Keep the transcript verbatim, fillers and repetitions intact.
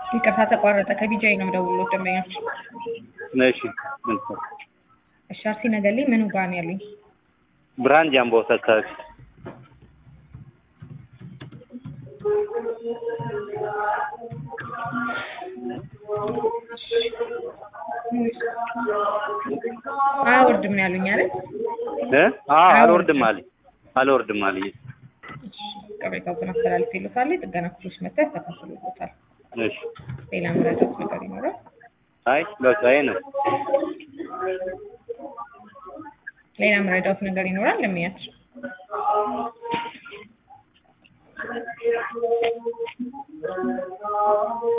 ይቅርታ ተቋረጠ ከቢጃይ ነው የምደውልልዎት ደንበኛችን እሺ እሺ አርሲ ነገሌ ምኑ ጋር ነው ያሉኝ ብርሃን ጃምቦ አካባቢ አልወርድም ነው ያሉኝ አይደል እ አዎ አልወርድም አለኝ አልወርድም አለኝ ቅሬታውን አስተላልፌልዎታል ጥገና ክፍሎች መጥተው ያስተካክሉልዎታል እሺ ሌላ መረጃት ነገር ይኖራል አይ በቃ ይሄ ነው ሌላ መረጃት ነገር ይኖራል ለሚያች